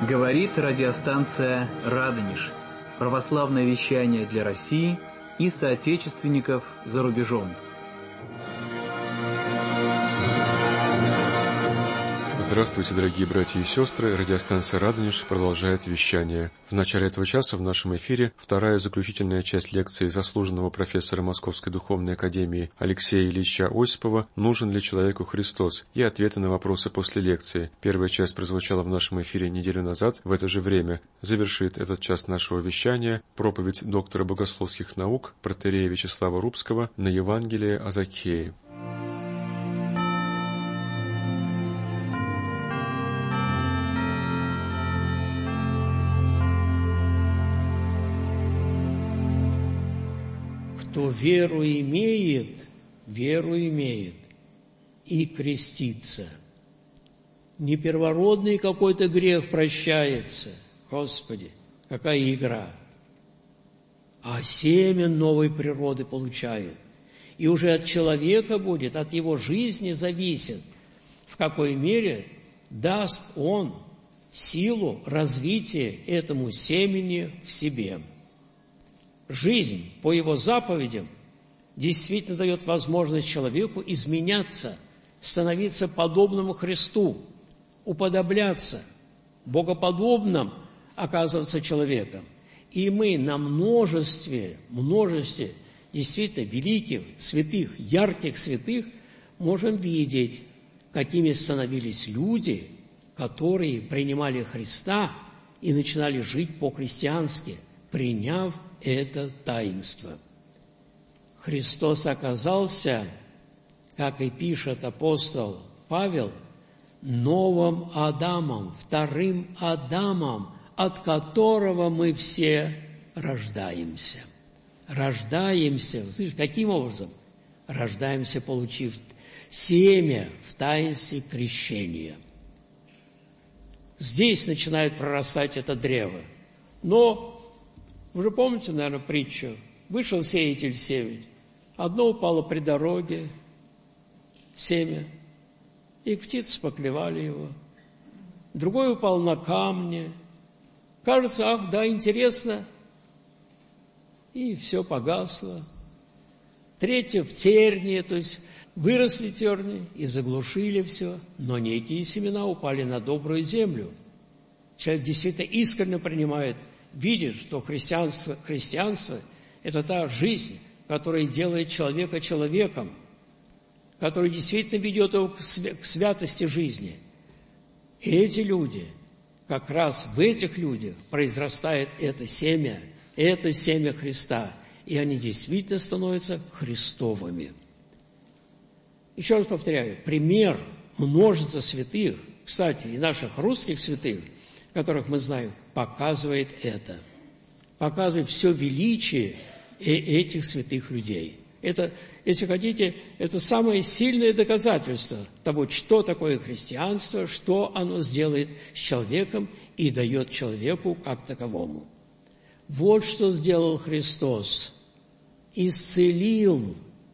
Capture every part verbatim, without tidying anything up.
Говорит радиостанция «Радонеж». Православное вещание для России и соотечественников за рубежом. Здравствуйте, дорогие братья и сестры! Радиостанция «Радонеж» продолжает вещание. В начале этого часа в нашем эфире вторая заключительная часть лекции заслуженного профессора Московской Духовной Академии Алексея Ильича Осипова «Нужен ли человеку Христос?» и ответы на вопросы после лекции. Первая часть прозвучала в нашем эфире неделю назад. В это же время завершит этот час нашего вещания проповедь доктора богословских наук протоиерея Вячеслава Рубского на Евангелие о Закхее. Кто веру имеет, веру имеет и крестится. Не первородный какой-то грех прощается, Господи, какая игра, а семя новой природы получает. И уже от человека будет, от его жизни зависит, в какой мере даст он силу развития этому семени в себе. Жизнь по его заповедям действительно дает возможность человеку изменяться, становиться подобным Христу, уподобляться, богоподобным оказываться человеком. И мы на множестве, множестве действительно великих, святых, ярких святых можем видеть, какими становились люди, которые принимали Христа и начинали жить по-христиански, приняв это таинство. Христос оказался, как и пишет апостол Павел, новым Адамом, вторым Адамом, от которого мы все рождаемся. Рождаемся, слышишь, каким образом? Рождаемся, получив семя в таинстве крещения. Здесь начинает прорастать это древо. Но вы же помните, наверное, притчу? Вышел сеятель сеять. Одно упало при дороге, семя, и птицы поклевали его. Другой упал на камни. Кажется, ах, да, интересно. И все погасло. Третье в тернии, то есть выросли терни и заглушили все. Но некие семена упали на добрую землю. Человек действительно искренне принимает, видит, что христианство, христианство – это та жизнь, которая делает человека человеком, которая действительно ведет его к святости жизни. И эти люди, как раз в этих людях произрастает это семя, это семя Христа, и они действительно становятся Христовыми. Еще раз повторяю, пример множества святых, кстати, и наших русских святых, которых мы знаем, показывает это. Показывает все величие этих святых людей. Это, если хотите, это самое сильное доказательство того, что такое христианство, что оно сделает с человеком и дает человеку как таковому. Вот что сделал Христос. Исцелил,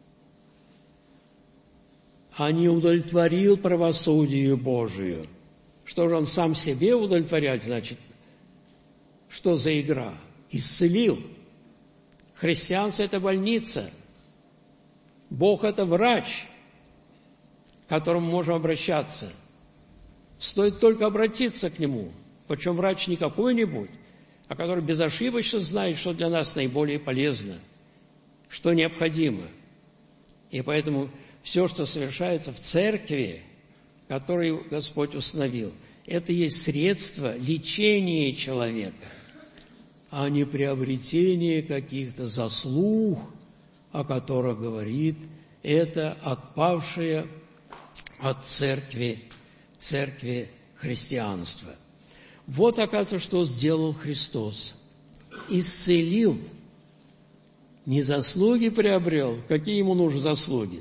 а не удовлетворил правосудию Божию. Что же он сам себе удовлетворять, значит? Что за игра? Исцелил. Христианство – это больница. Бог – это врач, к которому можем обращаться. Стоит только обратиться к Нему. Причем врач не какой-нибудь, а который безошибочно знает, что для нас наиболее полезно, что необходимо. И поэтому все, что совершается в церкви, который Господь установил, это есть средство лечения человека, а не приобретение каких-то заслуг, о которых говорит это отпавшее от церкви, церкви христианства. Вот, оказывается, что сделал Христос. Исцелил, не заслуги приобрел. Какие ему нужны заслуги?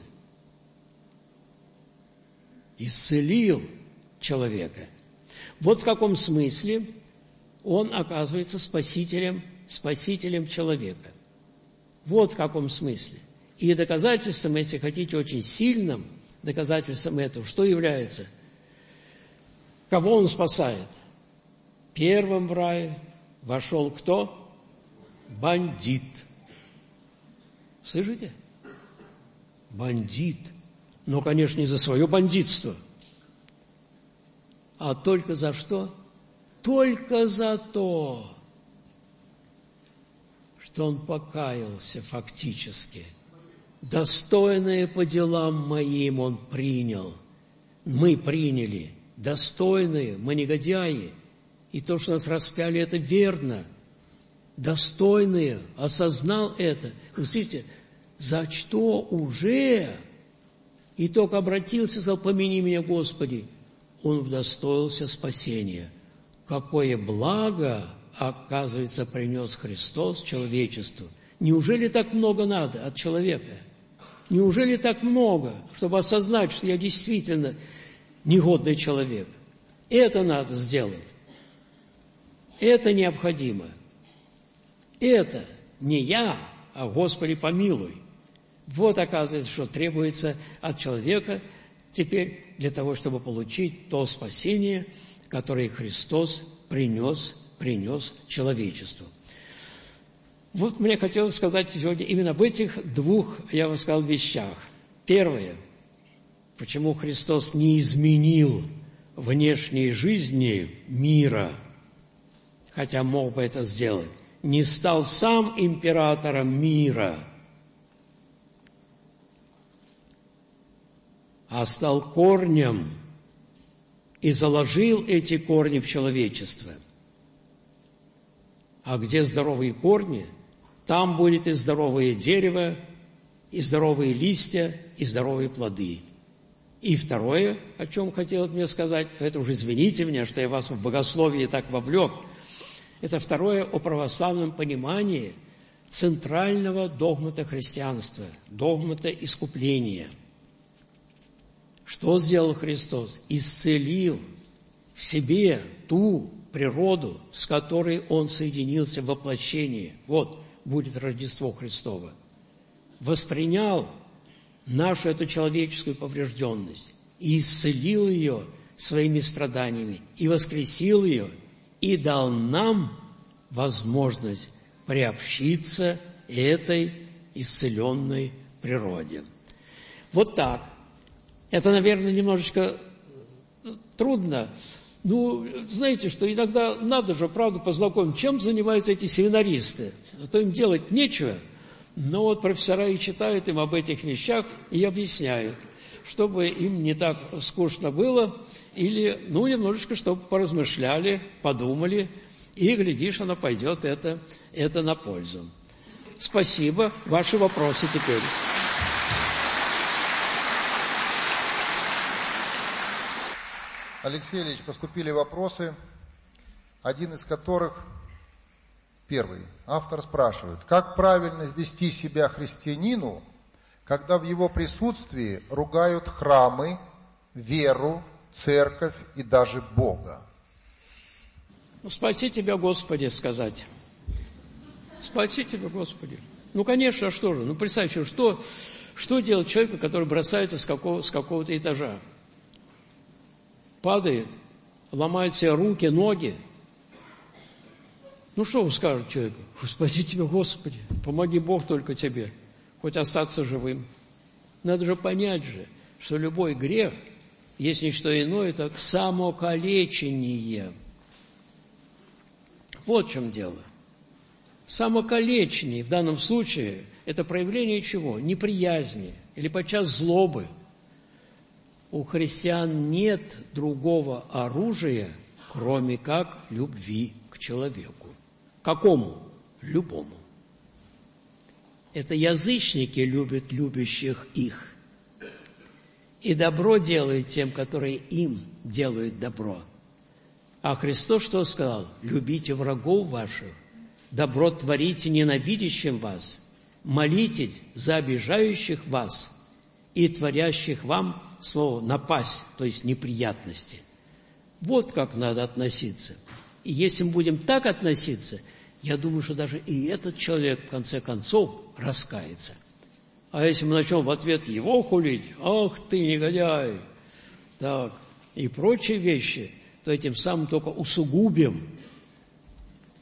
Исцелил человека. Вот в каком смысле он оказывается спасителем, спасителем человека. Вот в каком смысле. И доказательством, если хотите, очень сильным доказательством этого, что является? Кого он спасает? Первым в рай вошел кто? Бандит. Слышите? Бандит. Но, конечно, не за свое бандитство, а только за что? Только за то, что он покаялся фактически. Достойное по делам моим он принял. Мы приняли. Достойные, мы негодяи. И то, что нас распяли, это верно. Достойные, осознал это. Вы слышите, за что уже? И только обратился, сказал, помяни меня, Господи. Он удостоился спасения. Какое благо, оказывается, принес Христос человечеству. Неужели так много надо от человека? Неужели так много, чтобы осознать, что я действительно негодный человек? Это надо сделать. Это необходимо. Это не я, а Господи помилуй. Вот, оказывается, что требуется от человека теперь для того, чтобы получить то спасение, которое Христос принес, принес человечеству. Вот мне хотелось сказать сегодня именно об этих двух, я вам сказал, вещах. Первое. Почему Христос не изменил внешней жизни мира, хотя мог бы это сделать, не стал сам императором мира, а стал корнем и заложил эти корни в человечество. А где здоровые корни, там будет и здоровое дерево, и здоровые листья, и здоровые плоды. И второе, о чем хотел мне сказать, это уже извините меня, что я вас в богословие так вовлек, это второе о православном понимании центрального догмата христианства, догмата искупления. Что сделал Христос? Исцелил в себе ту природу, с которой Он соединился в воплощении. Вот будет Рождество Христово. Воспринял нашу эту человеческую поврежденность и исцелил ее своими страданиями, и воскресил ее, и дал нам возможность приобщиться этой исцеленной природе. Вот так. Это, наверное, немножечко трудно. Ну, знаете, что иногда надо же, правда, познакомить, чем занимаются эти семинаристы. А то им делать нечего. Но вот профессора и читают им об этих вещах и объясняют, чтобы им не так скучно было, или, ну, немножечко, чтобы поразмышляли, подумали, и, глядишь, оно пойдет это, это на пользу. Спасибо. Ваши вопросы теперь. Алексей Ильич, поступили вопросы, один из которых, первый, автор спрашивает, как правильно вести себя христианину, когда в его присутствии ругают храмы, веру, церковь и даже Бога? Спаси тебя, Господи, сказать. Спаси тебя, Господи. Ну, конечно, а что же? Ну, представьте, что, что делать человеку, который бросается с, какого, с какого-то этажа? Падает, ломает себе руки, ноги. Ну, что вы скажете человеку? Спаси тебя, Господи, помоги Бог только тебе, хоть остаться живым. Надо же понять же, что любой грех, есть не что иное, это самокалечение. Вот в чем дело. Самокалечение в данном случае это проявление чего? Неприязни или подчас злобы. У христиан нет другого оружия, кроме как любви к человеку. Какому? Любому. Это язычники любят любящих их. И добро делают тем, которые им делают добро. А Христос что сказал? Любите врагов ваших, добро творите ненавидящим вас, молитесь за обижающих вас и творящих вам, слово, напасть, то есть неприятности. Вот как надо относиться. И если мы будем так относиться, я думаю, что даже и этот человек, в конце концов, раскается. А если мы начнем в ответ его хулить, ах ты, негодяй, так, и прочие вещи, то этим самым только усугубим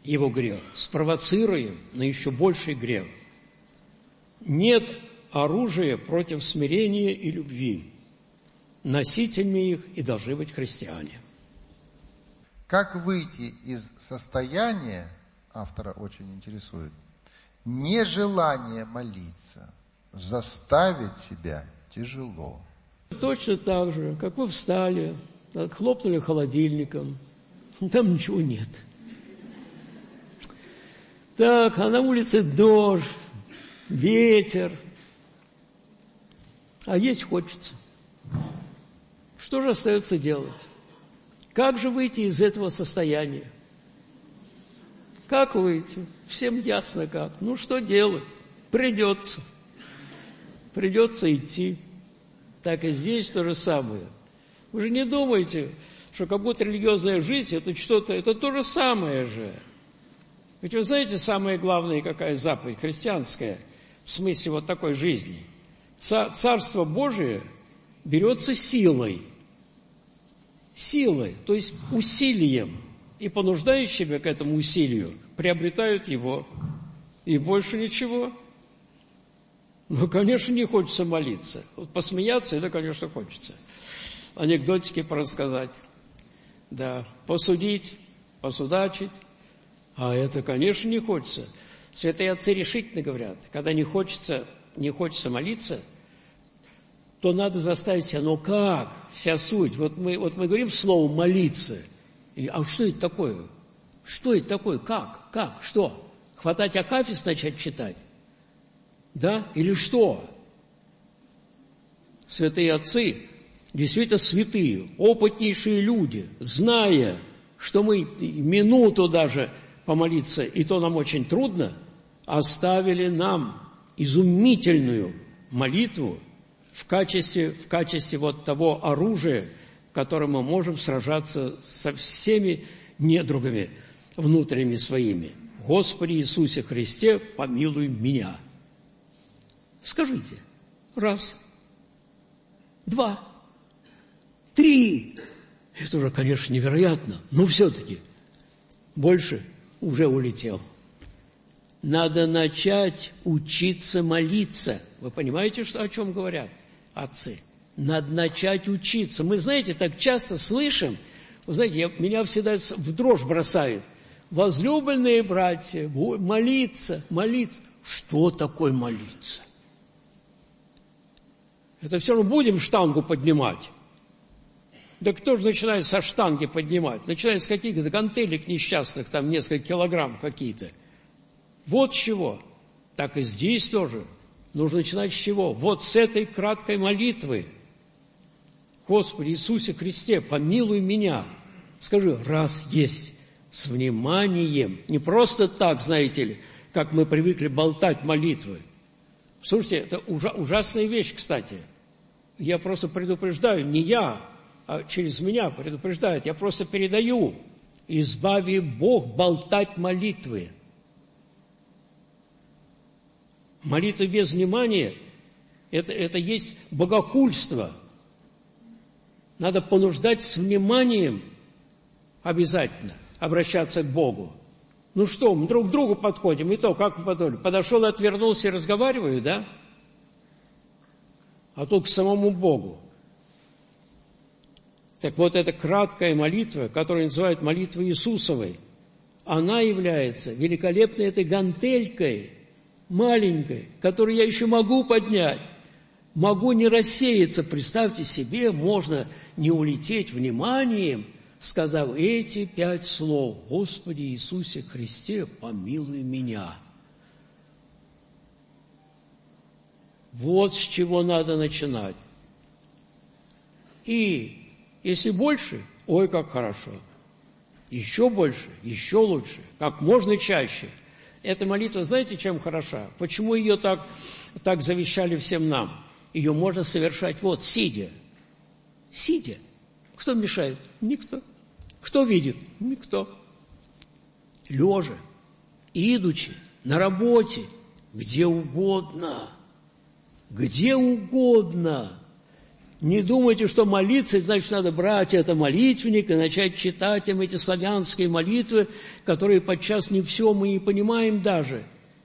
его грех, спровоцируем на еще больший грех. Нет оружия против смирения и любви. Носителями их и должны быть христиане. Как выйти из состояния, автора очень интересует, нежелание молиться, заставить себя тяжело? Точно так же, как вы встали, хлопнули холодильником, там ничего нет. Так, а на улице дождь, ветер, а есть хочется. Что же остается делать? Как же выйти из этого состояния? Как выйти? Всем ясно как. Ну, что делать? Придется. Придется идти. Так и здесь то же самое. Вы же не думаете, что как будто религиозная жизнь это что-то, это то же самое же. Ведь вы знаете, самая главная какая заповедь христианская в смысле вот такой жизни? Царство Божие берется силой. Силой, то есть усилием. И понуждающие к этому усилию приобретают его. И больше ничего. Ну, конечно, не хочется молиться. Вот посмеяться, это, конечно, хочется. Анекдотики порассказать. Да, посудить, посудачить. А это, конечно, не хочется. Святые отцы решительно говорят, когда не хочется, не хочется молиться, то надо заставить себя, но как? Вся суть. Вот мы, вот мы говорим слово «молиться». И, а что это такое? Что это такое? Как? Как? Что? Хватать акафист начать читать? Да? Или что? Святые отцы, действительно святые, опытнейшие люди, зная, что мы минуту даже помолиться, и то нам очень трудно, оставили нам изумительную молитву в качестве, в качестве вот того оружия, которым мы можем сражаться со всеми недругами внутренними своими. Господи Иисусе Христе, помилуй меня. Скажите. Раз. Два. Три. Это уже, конечно, невероятно, но все-таки больше уже улетел. Надо начать учиться молиться. Вы понимаете, что, о чем говорят отцы? Надо начать учиться. Мы, знаете, так часто слышим, вы знаете, я, меня всегда в дрожь бросает. Возлюбленные братья, молиться, молиться. Что такое молиться? Это все равно будем штангу поднимать. Да кто же начинает со штанги поднимать? Начинает с каких-то гантелек несчастных, там несколько килограмм какие-то. Вот с чего. Так и здесь тоже. Нужно начинать с чего? Вот с этой краткой молитвы. Господи Иисусе Христе, помилуй меня. Скажи, раз есть, с вниманием. Не просто так, знаете ли, как мы привыкли болтать молитвы. Слушайте, это ужа- ужасная вещь, кстати. Я просто предупреждаю, не я, а через меня предупреждают. Я просто передаю. Избави Бог болтать молитвы. Молитва без внимания это, – это есть богохульство. Надо понуждать с вниманием обязательно обращаться к Богу. Ну что, мы друг к другу подходим, и то, как мы подходим? Подошел, отвернулся и разговариваю, да? А тут к самому Богу. Так вот, эта краткая молитва, которую называют молитвой Иисусовой, она является великолепной этой гантелькой, маленькой, которую я еще могу поднять. Могу не рассеяться. Представьте себе, можно не улететь вниманием, сказав эти пять слов. Господи Иисусе Христе, помилуй меня. Вот с чего надо начинать. И если больше, ой, как хорошо. Еще больше, еще лучше, как можно чаще. Эта молитва, знаете, чем хороша? Почему ее так, так завещали всем нам? Ее можно совершать вот, сидя. Сидя. Кто мешает? Никто. Кто видит? Никто. Лежа, идучи, на работе, где угодно. Где угодно. Не думайте, что молиться, значит, надо брать это молитвенник и начать читать им эти славянские молитвы, которые подчас не все мы и понимаем даже.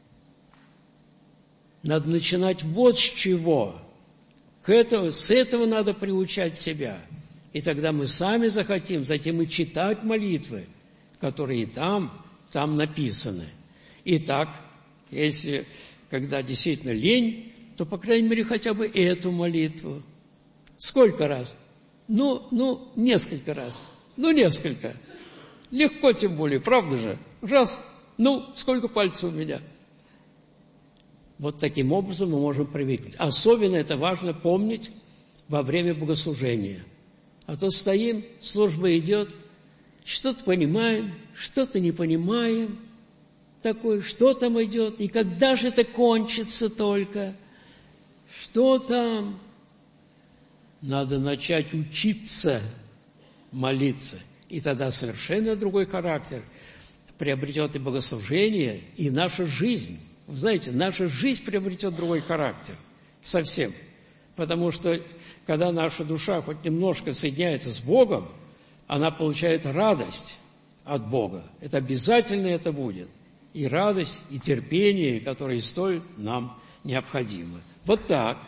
Надо начинать вот с чего. К этому, с этого надо приучать себя. И тогда мы сами захотим, затем и читать молитвы, которые там, там написаны. Итак, если, когда действительно лень, то, по крайней мере, хотя бы эту молитву. Сколько раз? Ну, ну, несколько раз. Ну, несколько. Легко тем более, правда же? Раз. Ну, сколько пальцев у меня? Вот таким образом мы можем привыкнуть. Особенно это важно помнить во время богослужения. А то стоим, служба идет, что-то понимаем, что-то не понимаем. Такое, что там идет, и когда же это кончится только? Что там? Надо начать учиться молиться. И тогда совершенно другой характер приобретет и богослужение, и наша жизнь. Вы знаете, наша жизнь приобретет другой характер. Совсем. Потому что, когда наша душа хоть немножко соединяется с Богом, она получает радость от Бога. Это обязательно это будет. И радость, и терпение, которые столь нам необходимы. Вот так.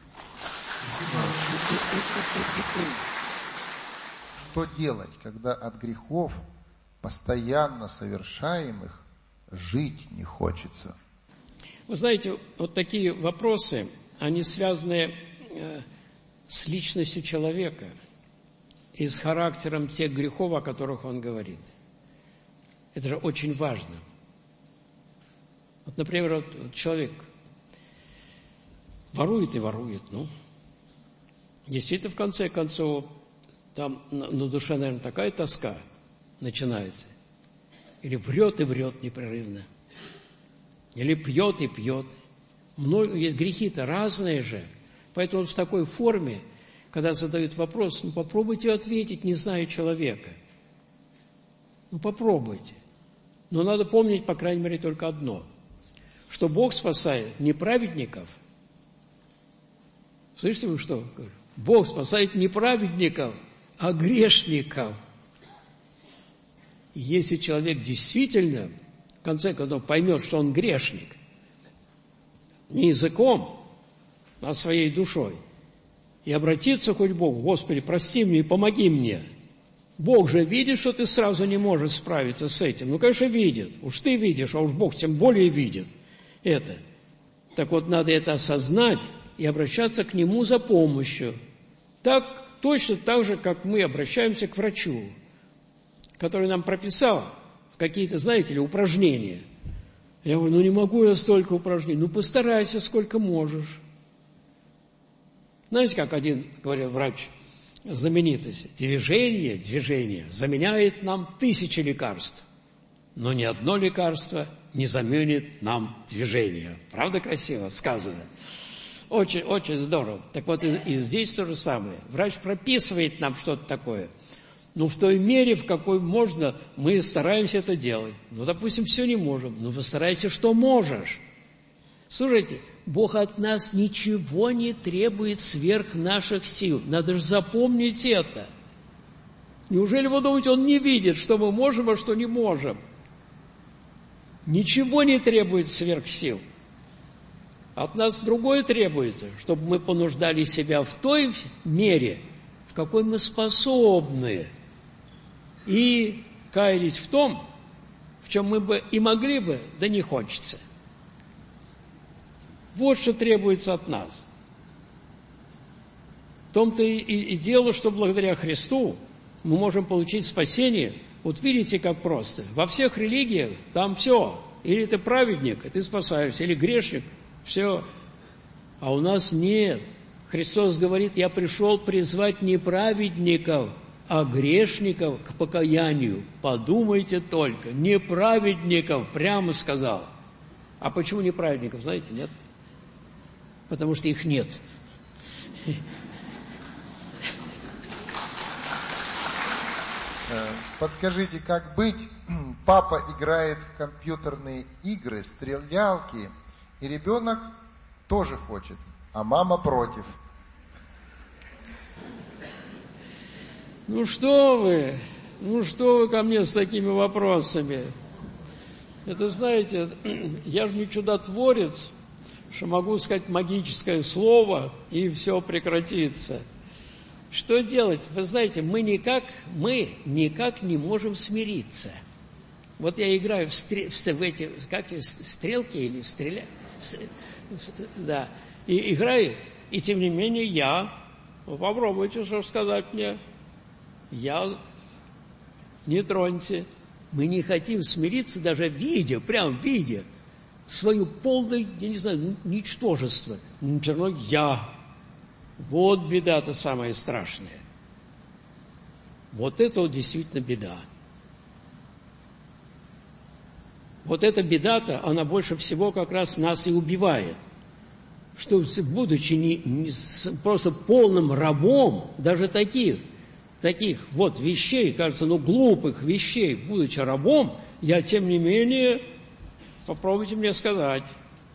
Что делать, когда от грехов, постоянно совершаемых, жить не хочется? Вы знаете, вот такие вопросы, они связаны э, с личностью человека и с характером тех грехов, о которых он говорит. Это же очень важно. Вот, например, вот, вот человек ворует и ворует, ну, действительно, в конце концов, там на, на душе, наверное, такая тоска начинается. Или врет и врет непрерывно. Или пьет и пьет. Многие грехи-то разные же. Поэтому он в такой форме, когда задают вопрос, ну попробуйте ответить, не зная человека. Ну попробуйте. Но надо помнить, по крайней мере, только одно. Что Бог спасает не праведников. Слышите вы что? Бог спасает не праведников, а грешников. И если человек действительно, в конце концов, поймет, что он грешник, не языком, а своей душой, и обратиться хоть к Богу: Господи, прости мне и помоги мне. Бог же видит, что ты сразу не можешь справиться с этим. Ну, конечно, видит. Уж ты видишь, а уж Бог тем более видит это. Так вот, надо это осознать и обращаться к Нему за помощью. Так, точно так же, как мы обращаемся к врачу, который нам прописал какие-то, знаете ли, упражнения. Я говорю, ну не могу я столько упражнений. Ну постарайся, сколько можешь. Знаете, как один, говорил врач, знаменитость, движение, движение заменяет нам тысячи лекарств, но ни одно лекарство не заменит нам движение. Правда красиво сказано? Очень, очень здорово. Так вот, и, и здесь то же самое. Врач прописывает нам что-то такое. Но в той мере, в какой можно, мы стараемся это делать. Ну, допустим, все не можем. Ну, постарайся, что можешь. Слушайте, Бог от нас ничего не требует сверх наших сил. Надо же запомнить это. Неужели вы думаете, Он не видит, что мы можем, а что не можем? Ничего не требует сверх сил. От нас другое требуется, чтобы мы понуждали себя в той мере, в какой мы способны, и каялись в том, в чем мы бы и могли бы, да не хочется. Вот что требуется от нас. В том-то и, и, и дело, что благодаря Христу мы можем получить спасение. Вот видите, как просто. Во всех религиях там все. Или ты праведник, и ты спасаешься, или грешник, все. А у нас нет. Христос говорит, я пришел призвать не праведников, а грешников к покаянию. Подумайте только, не праведников, прямо сказал. А почему не праведников, знаете, нет? Потому что их нет. Подскажите, как быть? Папа играет в компьютерные игры, стрелялки, и ребенок тоже хочет, а мама против. Ну что вы, ну что вы ко мне с такими вопросами? Это, знаете, я же не чудотворец, что могу сказать магическое слово, и все прекратится. Что делать? Вы знаете, мы никак, мы никак не можем смириться. Вот я играю в, стре, в, в эти, как стрелки или стреля, с, с, да, и играю, и тем не менее я, ну, попробуйте, что сказать мне, я, не троньте. Мы не хотим смириться, даже видя, прям видя, свою полное, я не знаю, ничтожество. Но все равно я. Вот беда-то самая страшная. Вот это вот действительно беда. Вот эта беда-то, она больше всего как раз нас и убивает. Что, будучи не, не, просто полным рабом, даже таких, таких вот вещей, кажется, ну, глупых вещей, будучи рабом, я, тем не менее, попробуйте мне сказать.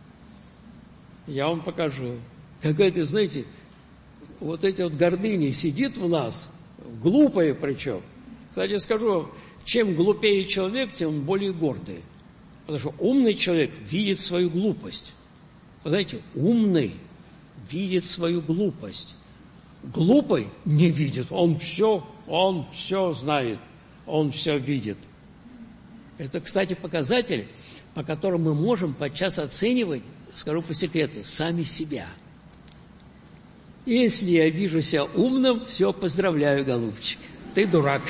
Я вам покажу. Какая-то, знаете, вот эти вот гордыни сидит в нас, глупые причем. Кстати, скажу, чем глупее человек, тем он более гордый. Потому что умный человек видит свою глупость. Вы знаете, умный видит свою глупость. Глупый не видит. Он все, он все знает. Он все видит. Это, кстати, показатель, по которому мы можем подчас оценивать, скажу по секрету, сами себя. Если я вижу себя умным, все, поздравляю, голубчик. Ты дурак.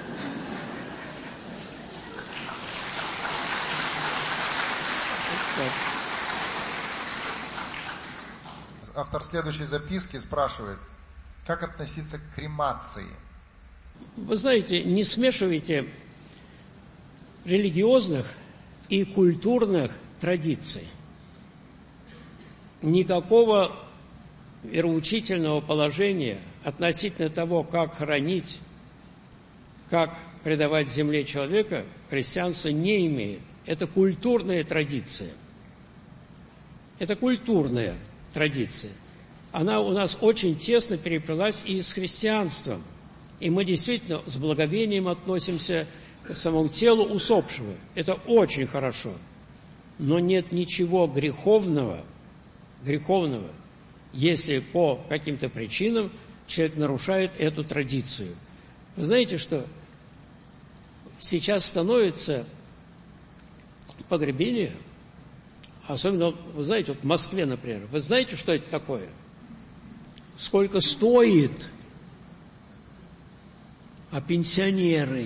Автор следующей записки спрашивает, как относиться к кремации? Вы знаете, не смешивайте религиозных и культурных традиций. Никакого вероучительного положения относительно того, как хоронить, как предавать земле человека, христианство не имеет. Это культурная традиция. Это культурная традиция. Она у нас очень тесно переплелась и с христианством. И мы действительно с благовением относимся к самому телу усопшего. Это очень хорошо. Но нет ничего греховного, греховного, если по каким-то причинам человек нарушает эту традицию. Вы знаете, что сейчас становится погребение, особенно, вы знаете, вот в Москве, например, вы знаете, что это такое? Сколько стоит? А пенсионеры?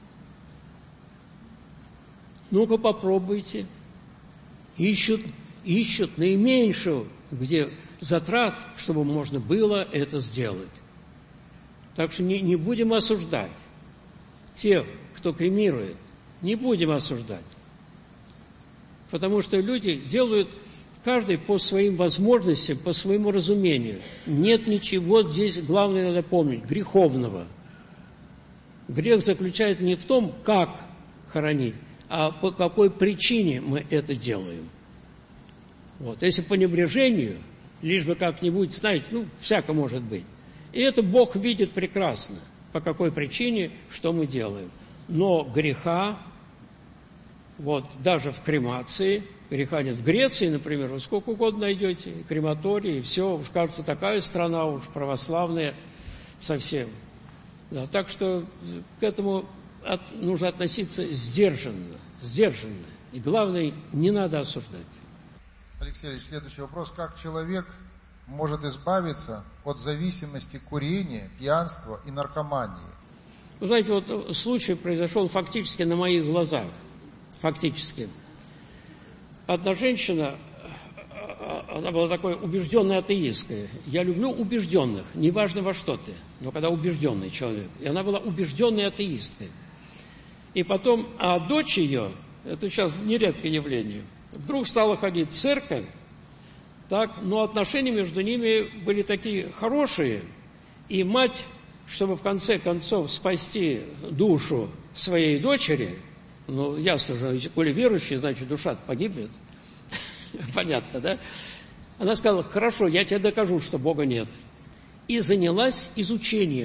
Ну-ка попробуйте. Ищут, ищут наименьшего, где затрат, чтобы можно было это сделать. Так что не, не будем осуждать тех, кто кремирует. Не будем осуждать. Потому что люди делают каждый по своим возможностям, по своему разумению. Нет ничего здесь, главное надо помнить, греховного. Грех заключается не в том, как хоронить, а по какой причине мы это делаем. Вот. Если по небрежению, лишь бы как-нибудь, знаете, ну, всяко может быть. И это Бог видит прекрасно, по какой причине, что мы делаем. Но греха, вот, даже в кремации, греха нет. В Греции, например, вы сколько угодно найдете, и крематории, и все, уж кажется, такая страна уж православная совсем. Да, так что к этому от, нужно относиться сдержанно, сдержанно. И главное, не надо осуждать. Алексей Ильич, следующий вопрос. Как человек может избавиться от зависимости курения, пьянства и наркомании? Вы знаете, вот случай произошел фактически на моих глазах. Фактически. Одна женщина, она была такой убежденной атеисткой. Я люблю убежденных, неважно во что ты, но когда убежденный человек. И она была убежденной атеисткой. И потом, а дочь ее, это сейчас нередкое явление, вдруг стала ходить в церковь, так, но отношения между ними были такие хорошие, и мать, чтобы в конце концов спасти душу своей дочери, ну, ясно же, коли верующий, значит, душа погибнет, понятно, да? Она сказала, хорошо, я тебе докажу, что Бога нет. И занялась изучением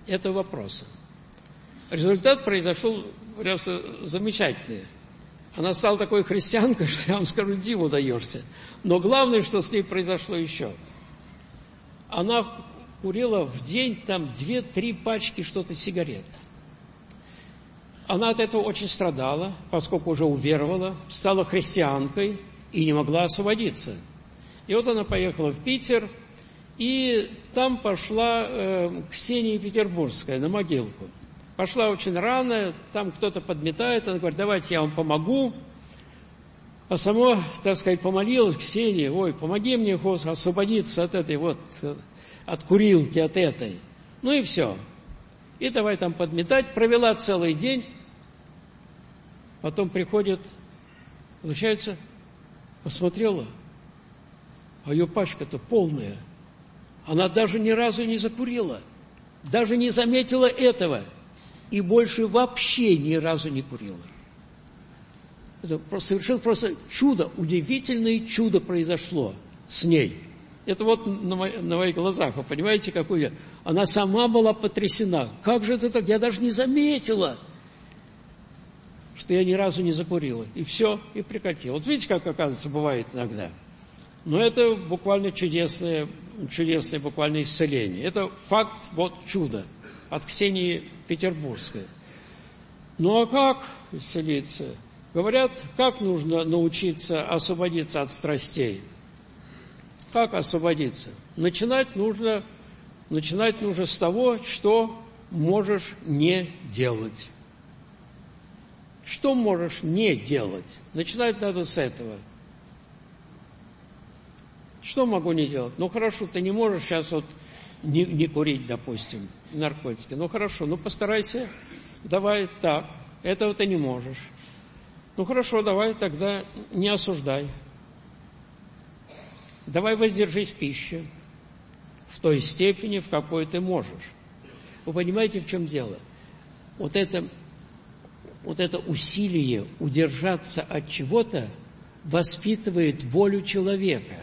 этого вопроса. Результат произошел просто замечательный. Она стала такой христианкой, что я вам скажу, диву даешься. Но главное, что с ней произошло еще. Она курила в день там две-три пачки что-то сигарет. Она от этого очень страдала, поскольку уже уверовала, стала христианкой и не могла освободиться. И вот она поехала в Питер, и там пошла э, Ксения Петербургская на могилку. Пошла очень рано, там кто-то подметает, она говорит, давайте я вам помогу. А сама, так сказать, помолилась, Ксения, ой, помоги мне, Господи, освободиться от этой вот, от курилки, от этой. Ну и все. И давай там подметать, провела целый день. Потом приходит, получается, посмотрела, а ее пачка-то полная. Она даже ни разу не закурила, даже не заметила этого. И больше вообще ни разу не курила. Это просто, совершенно просто чудо, удивительное чудо произошло с ней. Это вот на, мо- на моих глазах, вы понимаете, какое? Она сама была потрясена. Как же это так? Я даже не заметила, что я ни разу не закурила. И все, и прекратила. Вот видите, как, оказывается, бывает иногда. Но это буквально чудесное, чудесное буквально исцеление. Это факт, вот чудо от Ксении Петербургской. Ну а как исцелиться? Говорят, как нужно научиться освободиться от страстей? Как освободиться? Начинать нужно, начинать нужно с того, что можешь не делать. Что можешь не делать? Начинать надо с этого. Что могу не делать? Ну хорошо, ты не можешь сейчас вот не, не курить, допустим, наркотики. Ну хорошо, ну постарайся, давай так, этого ты не можешь. Ну хорошо, давай тогда не осуждай. Давай воздержись в пище в той степени, в какой ты можешь. Вы понимаете, в чем дело? Вот это, вот это усилие удержаться от чего-то воспитывает волю человека.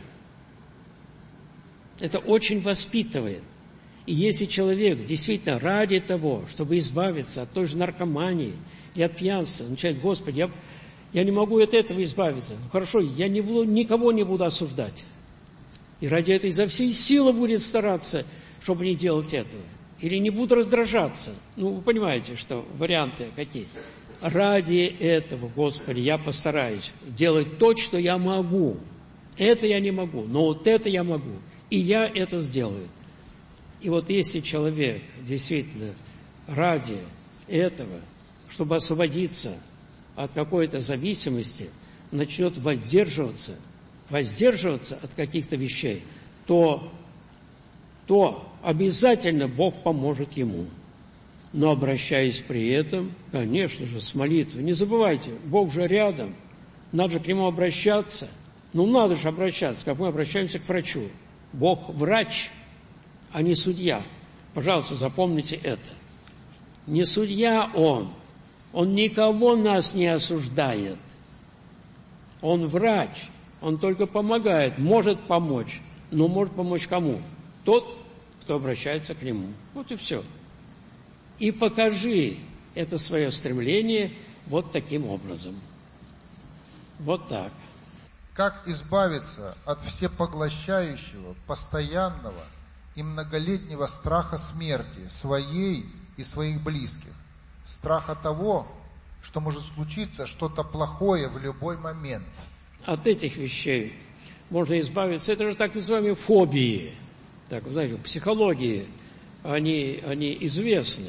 Это очень воспитывает. И если человек действительно ради того, чтобы избавиться от той же наркомании и от пьянства, начинает, Господи, я, я не могу от этого избавиться. Ну, хорошо, я не буду, никого не буду осуждать. И ради этого изо всей силы будет стараться, чтобы не делать этого. Или не буду раздражаться. Ну, вы понимаете, что варианты какие. Ради этого, Господи, я постараюсь делать то, что я могу. Это я не могу, но вот это я могу. И я это сделаю. И вот если человек действительно ради этого, чтобы освободиться от какой-то зависимости, начнет воздерживаться, воздерживаться от каких-то вещей, то, то обязательно Бог поможет ему. Но обращаясь при этом, конечно же, с молитвой. Не забывайте, Бог же рядом, надо же к Нему обращаться. Ну, надо же обращаться, как мы обращаемся к врачу. Бог врач, а не судья. Пожалуйста, запомните это. Не судья Он. Он никого нас не осуждает. Он врач. Он только помогает, может помочь. Но может помочь кому? Тот, кто обращается к Нему. Вот и все. И покажи это свое стремление вот таким образом. Вот так. Как избавиться от всепоглощающего, постоянного и многолетнего страха смерти своей и своих близких? Страха того, что может случиться что-то плохое в любой момент. От этих вещей можно избавиться. Это же так называемые фобии. Так, вы знаете, в психологии они, они известны.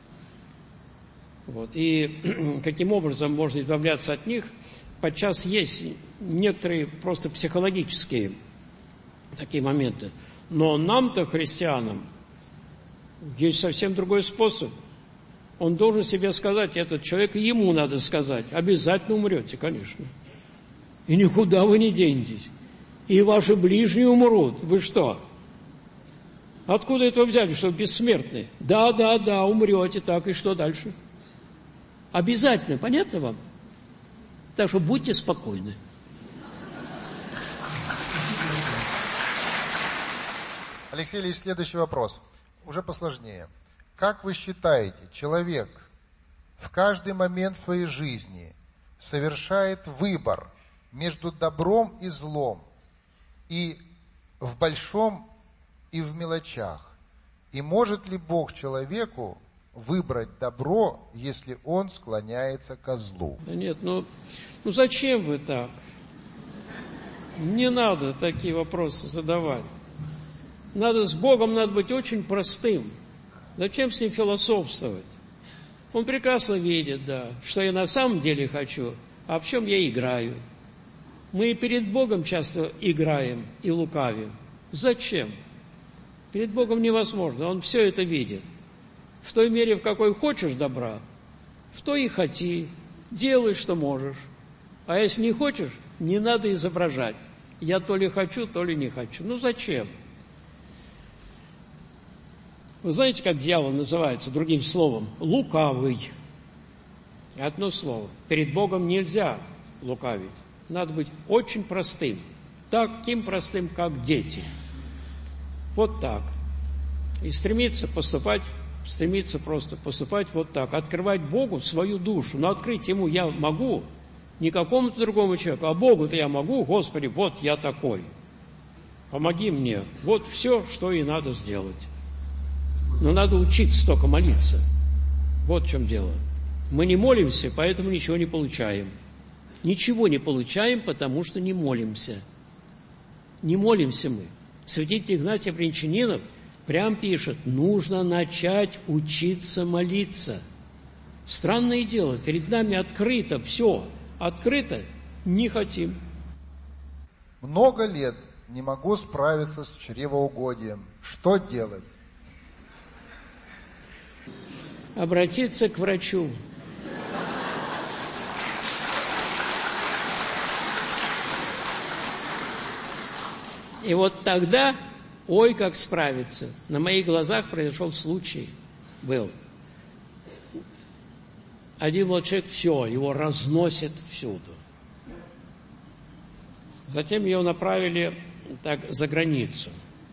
Вот. И каким образом можно избавляться от них? Подчас есть некоторые просто психологические такие моменты. Но нам-то, христианам, есть совсем другой способ. Он должен себе сказать, этот человек, и ему надо сказать, обязательно умрете, конечно. И никуда вы не денетесь. И ваши ближние умрут. Вы что? Откуда это вы взяли, что вы бессмертны? Да, да, да, умрете, так, и что дальше? Обязательно, понятно вам? Так что будьте спокойны. Алексей Ильич, следующий вопрос. Уже посложнее. Как вы считаете, человек в каждый момент своей жизни совершает выбор между добром и злом, и в большом, и в мелочах? И может ли Бог человеку выбрать добро, если он склоняется ко злу? Да нет, ну, ну зачем вы так? Не надо такие вопросы задавать. Надо с Богом надо быть очень простым. Зачем с ним философствовать? Он прекрасно видит, да, что я на самом деле хочу, а в чем я играю. Мы и перед Богом часто играем и лукавим. Зачем? Перед Богом невозможно, Он все это видит. В той мере, в какой хочешь добра, в той и хоти, делай, что можешь. А если не хочешь, не надо изображать. Я то ли хочу, то ли не хочу. Ну зачем? Вы знаете, как дьявол называется другим словом? Лукавый. Одно слово. Перед Богом нельзя лукавить. Надо быть очень простым. Таким простым, как дети. Вот так. И стремиться поступать, стремиться просто поступать вот так. Открывать Богу свою душу. Но открыть Ему я могу, не какому-то другому человеку, а Богу-то я могу. Господи, вот я такой. Помоги мне. Вот все, что и надо сделать. Но надо учиться только молиться. Вот в чем дело. Мы не молимся, поэтому ничего не получаем. Ничего не получаем, потому что не молимся. Не молимся мы. Святитель Игнатий Брянчанинов прям пишет, нужно начать учиться молиться. Странное дело, перед нами открыто все. Открыто не хотим. Много лет не могу справиться с чревоугодием. Что делать? Обратиться к врачу. И вот тогда, ой, как справиться. На моих глазах произошел случай. Был. Один вот человек, все, его разносит всюду. Затем его направили так за границу.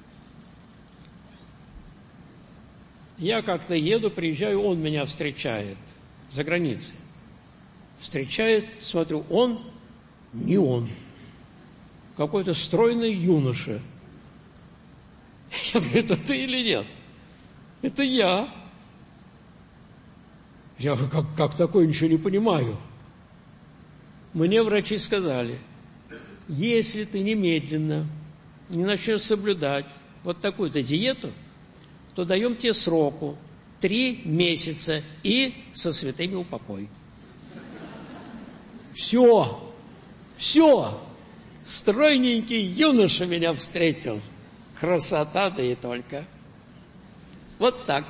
Я как-то еду, приезжаю, он меня встречает за границей. Встречает, смотрю, он, не он. Какой-то стройный юноша. Я говорю, это ты или нет? Это я. Я говорю, как, как такое, ничего не понимаю. Мне врачи сказали, если ты немедленно не начнешь соблюдать вот такую-то диету, то даем тебе сроку три месяца и со святыми упокой. Все, все, стройненький юноша меня встретил. Красота, да и только. Вот так.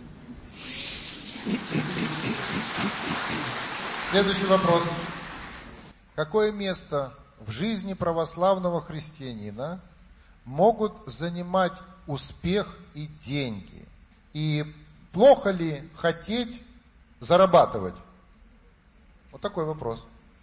Следующий вопрос. Какое место в жизни православного христианина могут занимать успех и деньги? И плохо ли хотеть зарабатывать? Вот такой вопрос.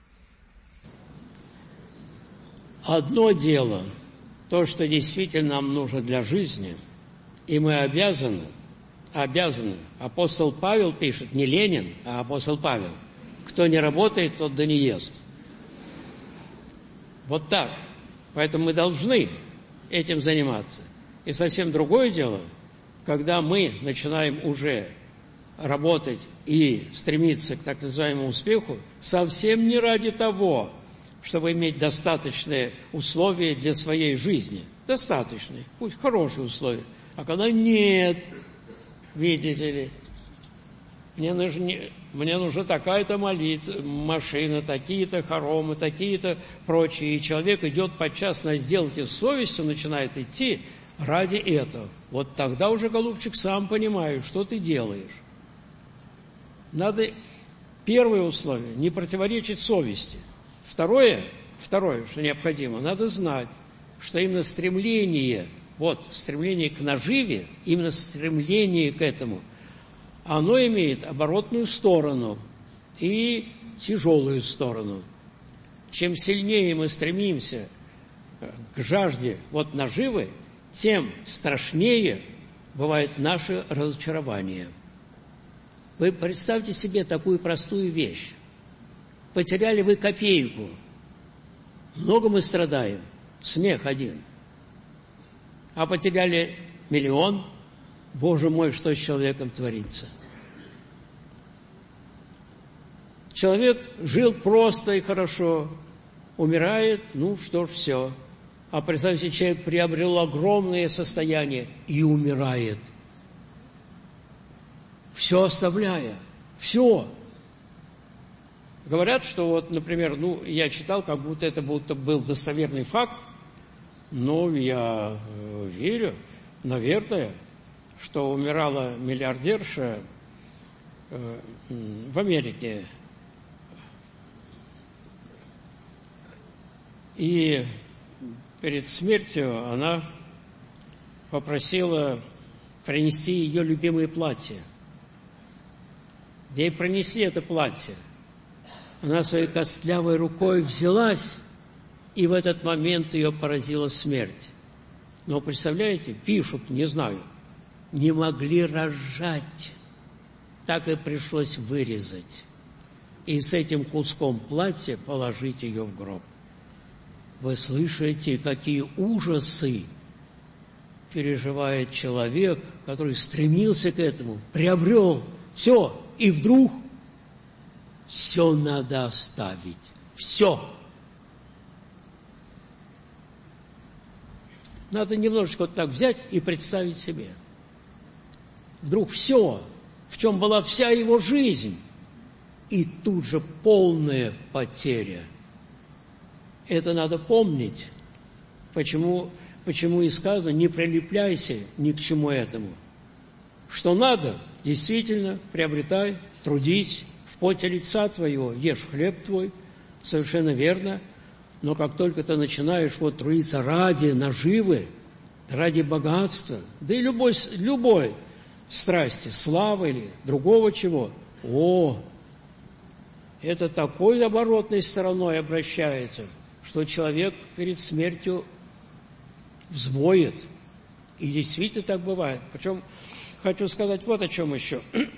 Одно дело, то, что действительно нам нужно для жизни, и мы обязаны, обязаны. Апостол Павел пишет, не Ленин, а апостол Павел. Кто не работает, тот да не ест. Вот так. Поэтому мы должны этим заниматься. И совсем другое дело, когда мы начинаем уже работать и стремиться к так называемому успеху, совсем не ради того, чтобы иметь достаточные условия для своей жизни. Достаточные, пусть хорошие условия. А когда нет, видите ли, мне нужна, мне нужна такая-то молитва, машина, такие-то хоромы, такие-то прочие. И человек идет подчас на сделки с совестью, начинает идти ради этого. Вот тогда уже, голубчик, сам понимаешь, что ты делаешь. Надо, первое условие, не противоречить совести. Второе, второе, что необходимо, надо знать, что именно стремление, вот, стремление к наживе, именно стремление к этому, оно имеет оборотную сторону и тяжелую сторону. Чем сильнее мы стремимся к жажде вот наживы, тем страшнее бывает наше разочарование. Вы представьте себе такую простую вещь. Потеряли вы копейку. Много мы страдаем. Смех один. А потеряли миллион. Боже мой, что с человеком творится? Человек жил просто и хорошо. Умирает, ну что ж, все. А представьте, человек приобрел огромное состояние и умирает. Все оставляя. Все. Говорят, что вот, например, ну, я читал, как будто это будто был достоверный факт, но я э, верю, наверное, что умирала миллиардерша э, в Америке. И перед смертью она попросила принести ее любимое платье. Ей принесли это платье. Она своей костлявой рукой взялась, и в этот момент ее поразила смерть. Но, представляете, пишут, не знаю, не могли разжать. Так и пришлось вырезать. И с этим куском платья положить ее в гроб. Вы слышите, какие ужасы переживает человек, который стремился к этому, приобрел все, и вдруг все надо оставить. Все. Надо немножечко вот так взять и представить себе. Вдруг все, в чем была вся его жизнь, и тут же полная потеря. Это надо помнить. Почему, почему и сказано, не прилепляйся ни к чему этому. Что надо, действительно, приобретай, трудись, в поте лица твоего ешь хлеб твой, совершенно верно. Но как только ты начинаешь вот трудиться ради наживы, ради богатства, да и любой, любой страсти, славы или другого чего, о, это такой оборотной стороной обращается, что человек перед смертью взвоет. И действительно так бывает. Причем хочу сказать вот о чем еще.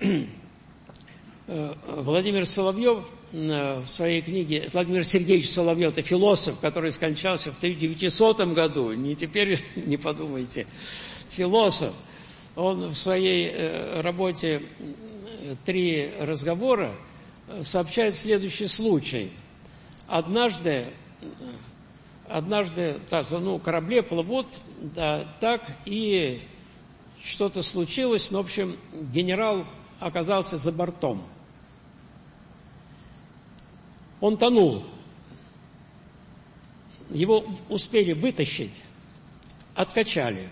Владимир Соловьев в своей книге, Владимир Сергеевич Соловьев, это философ, который скончался в тысяча девятисотом году, не теперь, не подумайте, философ. Он в своей работе «Три разговора» сообщает следующий случай. Однажды, однажды так, ну, корабли плывут, да, так, и что-то случилось, но, в общем, генерал оказался за бортом. Он тонул. Его успели вытащить, откачали.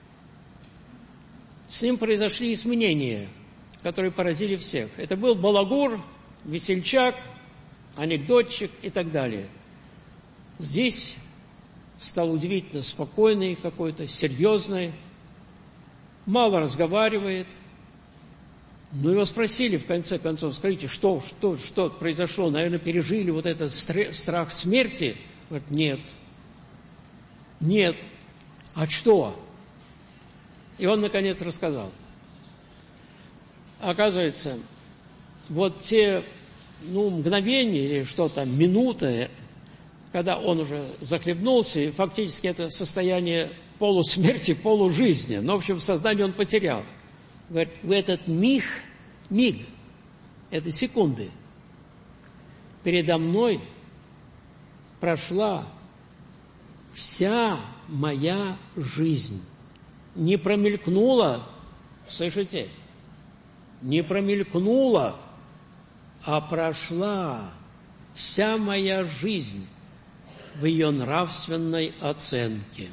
С ним произошли изменения, которые поразили всех. Это был балагур, весельчак, анекдотчик и так далее. Здесь стал удивительно спокойный какой-то, серьезный, мало разговаривает. Но его спросили, в конце концов, скажите, что, что, что произошло? Наверное, пережили вот этот страх смерти? Говорит, нет. Нет. А что? И он, наконец, рассказал. Оказывается, вот те, ну, мгновения или что там, минуты, когда он уже захлебнулся, и фактически это состояние полусмерти, полужизни. Но, в общем, сознание он потерял. Говорит, в этот миг, миг, это секунды, передо мной прошла вся моя жизнь. Не промелькнула, слышите, не промелькнула, а прошла вся моя жизнь в ее нравственной оценке.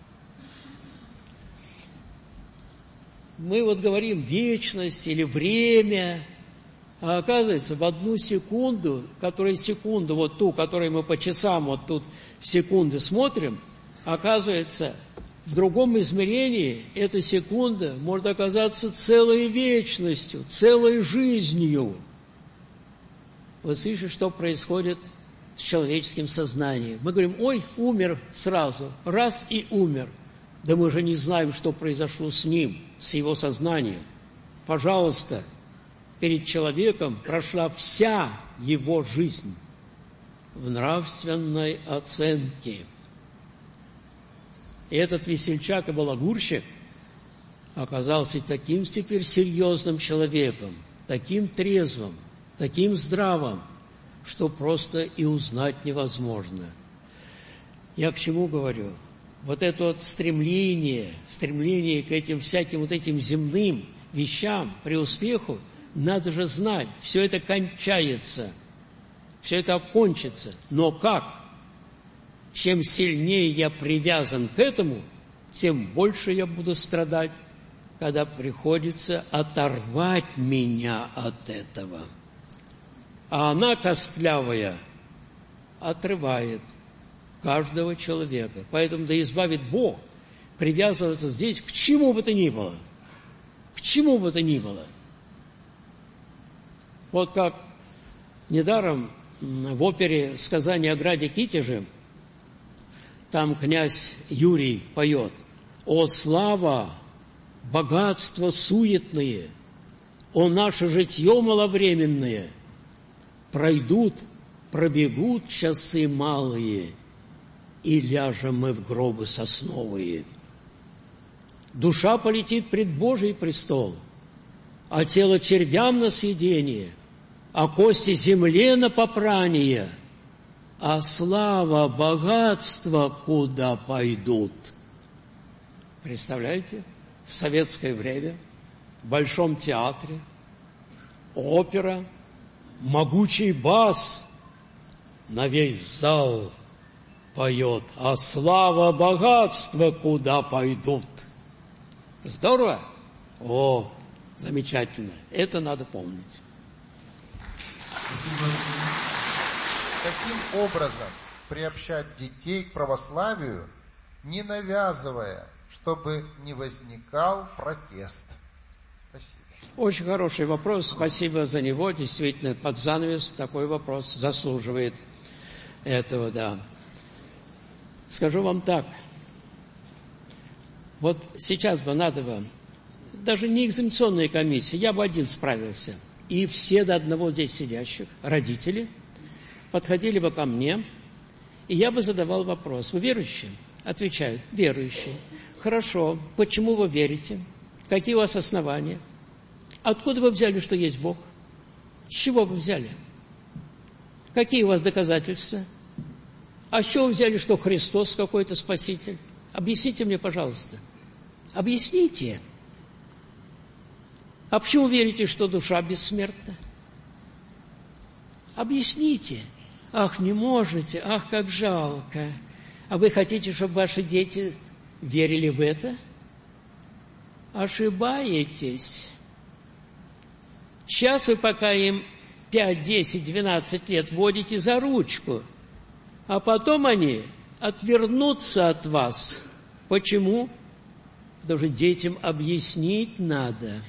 Мы вот говорим вечность или время, а оказывается, в одну секунду, которая секунду, вот ту, которую мы по часам вот тут секунды смотрим, оказывается, в другом измерении эта секунда может оказаться целой вечностью, целой жизнью. Вы слышите, что происходит с человеческим сознанием? Мы говорим, ой, умер сразу, раз и умер. Да мы же не знаем, что произошло с ним, с его сознанием. Пожалуйста, перед человеком прошла вся его жизнь в нравственной оценке. И этот весельчак и балагурщик оказался таким теперь серьезным человеком, таким трезвым, таким здравым, что просто и узнать невозможно. Я к чему говорю? Вот это вот стремление, стремление к этим всяким вот этим земным вещам, при успеху, надо же знать, все это кончается, все это окончится. Но как? Чем сильнее я привязан к этому, тем больше я буду страдать, когда приходится оторвать меня от этого. А она, костлявая, отрывает каждого человека. Поэтому да избавит Бог привязываться здесь к чему бы то ни было. К чему бы то ни было. Вот как недаром в опере «Сказание о граде Китеже» там князь Юрий поет: «О слава, богатство суетные, о наше житье маловременное, пройдут, пробегут часы малые, и ляжем мы в гробы сосновые. Душа полетит пред Божий престол, а тело червям на съедение, а кости земле на попрание, а слава, богатство куда пойдут». Представляете? В советское время в Большом театре опера, могучий бас на весь зал поет: «А слава, богатство куда пойдут». Здорово? О, замечательно. Это надо помнить. Каким образом приобщать детей к православию, не навязывая, чтобы не возникал протест? Спасибо. Очень хороший вопрос, спасибо за него. Действительно, под занавес такой вопрос заслуживает этого, да. Скажу вам так. Вот сейчас бы надо бы, даже не экзаменационная комиссия, я бы один справился. И все до одного здесь сидящих, родители, подходили бы ко мне, и я бы задавал вопрос: вы верующие? Отвечают: верующие. Хорошо, почему вы верите? Какие у вас основания? Откуда вы взяли, что есть Бог? С чего вы взяли? Какие у вас доказательства? А с чего вы взяли, что Христос какой-то спаситель? Объясните мне, пожалуйста. Объясните. А почему верите, что душа бессмертна? Объясните. Ах, не можете, ах, как жалко. А вы хотите, чтобы ваши дети верили в это? Ошибаетесь. Сейчас вы пока им пять, десять, двенадцать лет водите за ручку, а потом они отвернутся от вас. Почему? Потому что детям объяснить надо.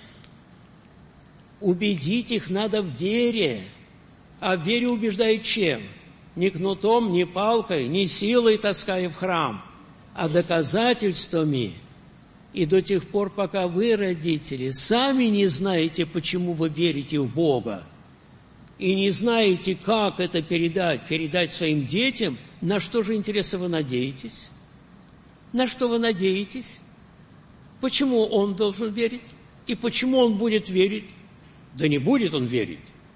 Убедить их надо в вере. А в вере убеждают чем? Не кнутом, не палкой, не силой таская в храм, а доказательствами. И до тех пор, пока вы, родители, сами не знаете, почему вы верите в Бога, и не знаете, как это передать, передать своим детям, на что же, интересно, вы надеетесь? На что вы надеетесь? Почему он должен верить? И почему он будет верить? Да не будет он верить.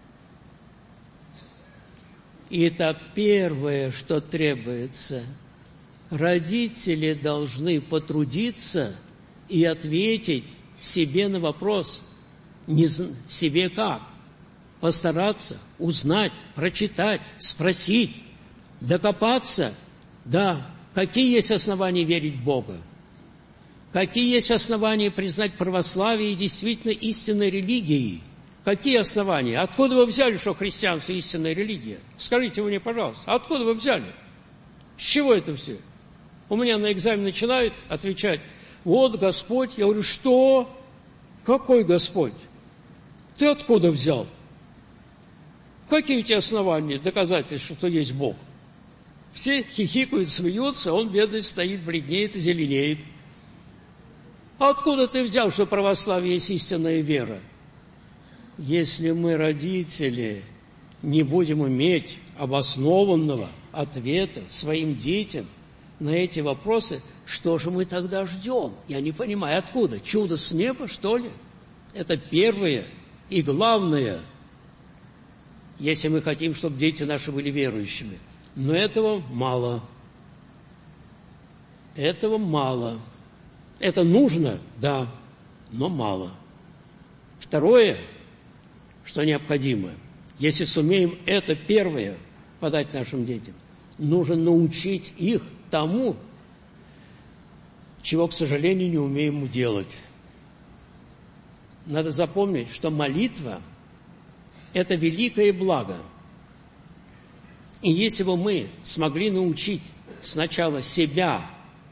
Итак, первое, что требуется, родители должны потрудиться и ответить себе на вопрос. Не себе как? Постараться, узнать, прочитать, спросить, докопаться. Да, какие есть основания верить в Бога? Какие есть основания признать православие действительно истинной религией? Какие основания? Откуда вы взяли, что христианство истинная религия? Скажите мне, пожалуйста, откуда вы взяли? С чего это все? У меня на экзамен начинают отвечать: вот Господь. Я говорю: что? Какой Господь? Ты откуда взял? Какие у тебя основания, доказательства, что есть Бог? Все хихикают, смеются, он, бедный, стоит, бледнеет и зеленеет. А откуда ты взял, что православие есть истинная вера? Если мы, родители, не будем иметь обоснованного ответа своим детям на эти вопросы, что же мы тогда ждем? Я не понимаю, откуда? Чудо с неба, что ли? Это первое и главное, если мы хотим, чтобы дети наши были верующими. Но этого мало. Этого мало. Это нужно, да, но мало. Второе, что необходимо, если сумеем это первое подать нашим детям, нужно научить их тому, чего, к сожалению, не умеем делать. Надо запомнить, что молитва – это великое благо. И если бы мы смогли научить сначала себя,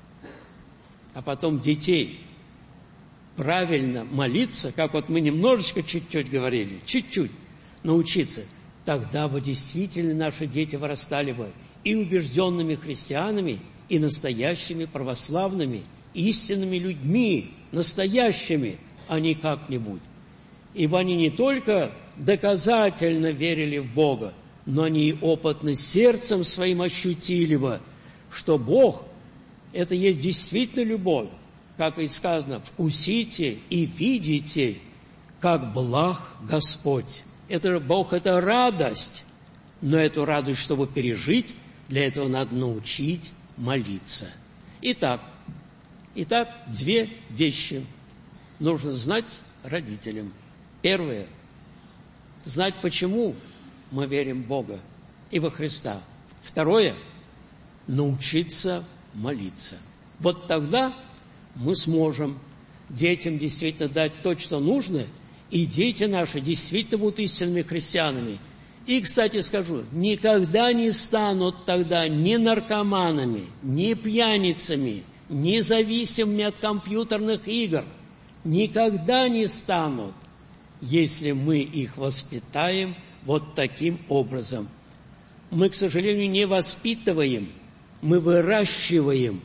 а потом детей правильно молиться, как вот мы немножечко чуть-чуть говорили, чуть-чуть научиться, тогда бы действительно наши дети вырастали бы и убежденными христианами, и настоящими православными, истинными людьми, настоящими, а не как-нибудь. Ибо они не только доказательно верили в Бога, но они и опытно сердцем своим ощутили бы, что Бог – это есть действительно любовь. Как и сказано, вкусите и видите, как благ Господь. Это Бог – это радость, но эту радость, чтобы пережить, для этого надо научить молиться. Итак, итак, две вещи нужно знать родителям. Первое – знать, почему мы верим в Бога и во Христа. Второе – научиться молиться. Вот тогда мы сможем детям действительно дать то, что нужно, и дети наши действительно будут истинными христианами. И, кстати, скажу, никогда не станут тогда ни наркоманами, ни пьяницами, ни зависимыми от компьютерных игр. Никогда не станут, если мы их воспитаем вот таким образом. Мы, к сожалению, не воспитываем, мы выращиваем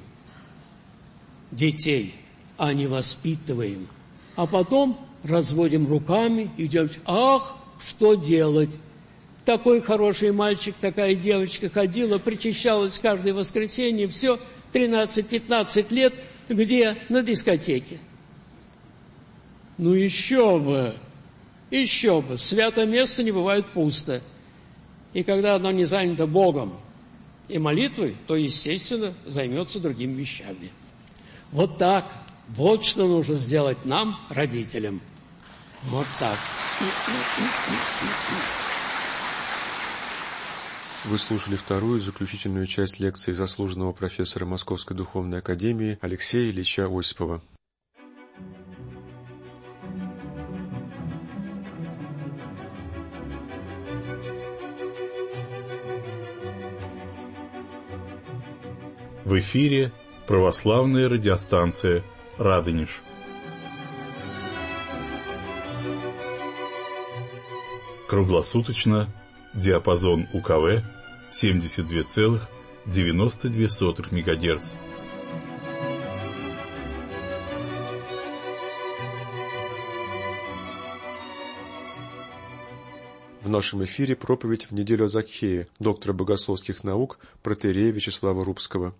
детей, а не воспитываем. А потом разводим руками и идем, ах, что делать? Такой хороший мальчик, такая девочка ходила, причащалась каждое воскресенье, все, тринадцать-пятнадцать лет, где? На дискотеке. Ну еще бы, еще бы, святое место не бывает пусто. И когда оно не занято Богом и молитвой, то, естественно, займется другими вещами. Вот так, вот что нужно сделать нам, родителям. Вот так. Вы слушали вторую заключительную часть лекции заслуженного профессора Московской духовной академии Алексея Ильича Осипова. В эфире православная радиостанция «Радонеж». Круглосуточно диапазон УКВ семьдесят два целых девяносто две сотых мегагерц. В нашем эфире проповедь в неделю о Закхее, доктора богословских наук, протоиерея Вячеслава Рубского.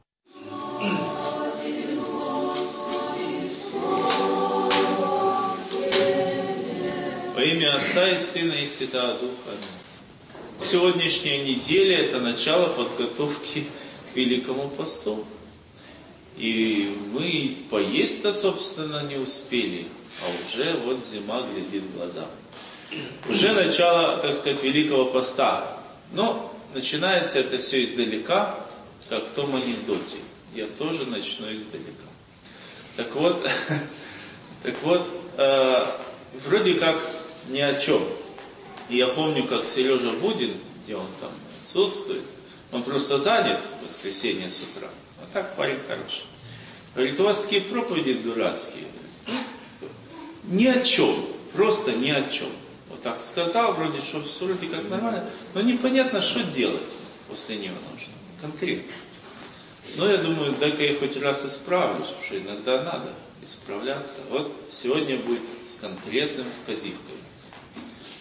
Во имя Отца и Сына и Святого Духа. Сегодняшняя неделя – это начало подготовки к Великому посту. И мы поесть-то, собственно, не успели, а уже вот зима глядит в глаза. Уже начало, так сказать, Великого поста. Но начинается это все издалека, как в том анекдоте. Я тоже начну издалека. Так вот, так вот э, вроде как ни о чем. И я помню, как Сережа Будин, где он там отсутствует, он просто занят в воскресенье с утра. А так парень хороший. Говорит, у вас такие проповеди дурацкие. Ни о чем, просто ни о чем. Вот так сказал, вроде, что все вроде как нормально, но непонятно, что делать после него нужно, конкретно. Но я думаю, дай-ка я хоть раз исправлюсь, потому что иногда надо исправляться. Вот сегодня будет с конкретным вказивкой.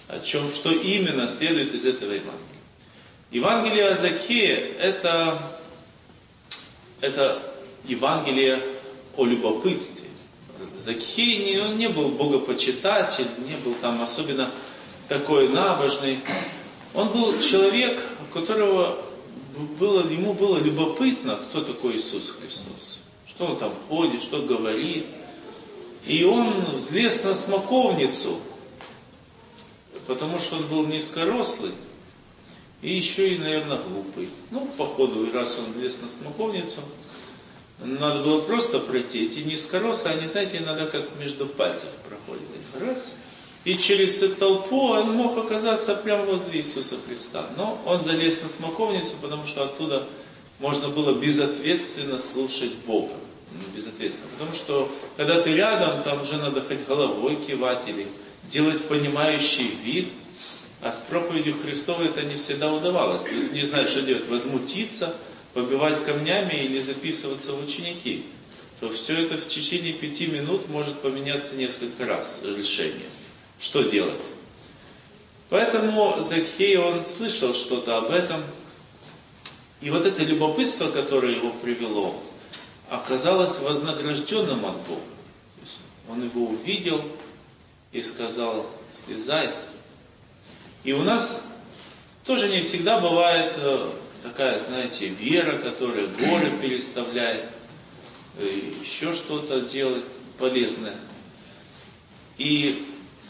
о чем, что именно следует из этого Евангелия. Евангелие о Закхее – это, это Евангелие о любопытстве. Закхей не, он не был богопочитатель, не был там особенно такой набожный. Он был человек, у которого было, ему было любопытно, кто такой Иисус Христос. Что он там ходит, что говорит. И он взлез на смоковницу, потому что он был низкорослый и еще и, наверное, глупый. Ну, походу, раз он влез на смоковницу, надо было просто пройти. Эти низкорослые, они, знаете, иногда как между пальцев проходят. Раз. И через эту толпу он мог оказаться прямо возле Иисуса Христа. Но он залез на смоковницу, потому что оттуда можно было безответственно слушать Бога. Безответственно. Потому что, когда ты рядом, там уже надо хоть головой кивать или делать понимающий вид. А с проповедью Христовой это не всегда удавалось. Ты не знаешь, что делать. Возмутиться, побивать камнями или записываться в ученики. То все это в течение пяти минут может поменяться несколько раз решение. Что делать? Поэтому Закхей, он слышал что-то об этом. И вот это любопытство, которое его привело, оказалось вознагражденным от Бога. Он его увидел и сказал: слезай. И у нас тоже не всегда бывает такая, знаете, вера, которая горы переставляет, еще что-то делает полезное. И,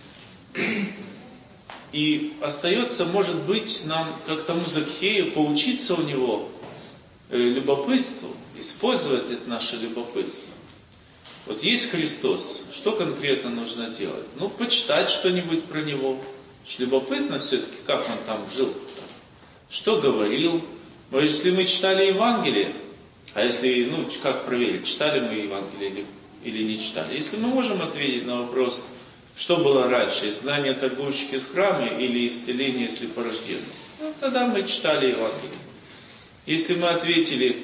и остается, может быть, нам, как тому Закхею, поучиться у него любопытству, использовать это наше любопытство. Вот есть Христос, что конкретно нужно делать? Ну, почитать что-нибудь про Него. Любопытно все-таки, как Он там жил, что говорил. Но если мы читали Евангелие, а если, ну, как проверить, читали мы Евангелие или, или не читали? Если мы можем ответить на вопрос, что было раньше, изгнание торгующих из храма или исцеление слепорожденных, ну, тогда мы читали Евангелие. Если мы ответили,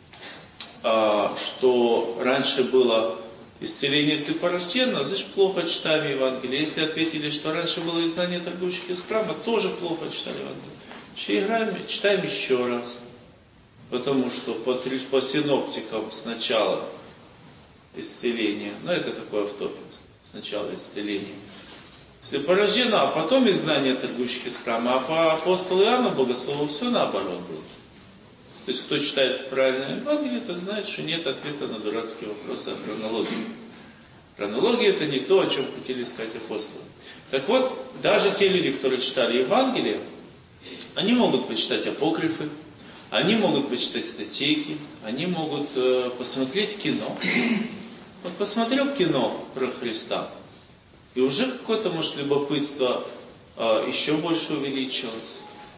что раньше было исцеление слепорожденного, значит, плохо читаем Евангелие. Если ответили, что раньше было изгнание торгующих из храма, тоже плохо читали Евангелие. Читаем еще раз. Потому что по, по синоптикам сначала исцеление, ну это такой автопит, сначала исцеление слепорожденного, а потом изгнание торгующих из храма. А по апостолу Иоанну Богослову все наоборот было. То есть, кто читает правильное Евангелие, тот знает, что нет ответа на дурацкие вопросы о хронологии. Хронология – это не то, о чем хотели сказать апостолы. Так вот, даже те люди, которые читали Евангелие, они могут почитать апокрифы, они могут почитать статейки, они могут э, посмотреть кино. Вот посмотрел кино про Христа, и уже какое-то, может, любопытство э, еще больше увеличилось.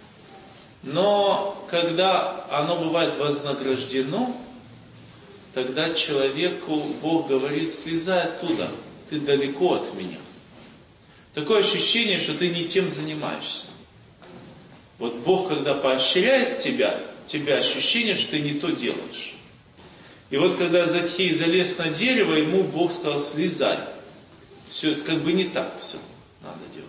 Но когда оно бывает вознаграждено, тогда человеку Бог говорит: слезай оттуда, ты далеко от меня. Такое ощущение, что ты не тем занимаешься. Вот Бог, когда поощряет тебя, у тебя ощущение, что ты не то делаешь. И вот когда Закхей залез на дерево, ему Бог сказал: слезай. Все это как бы не так все надо делать.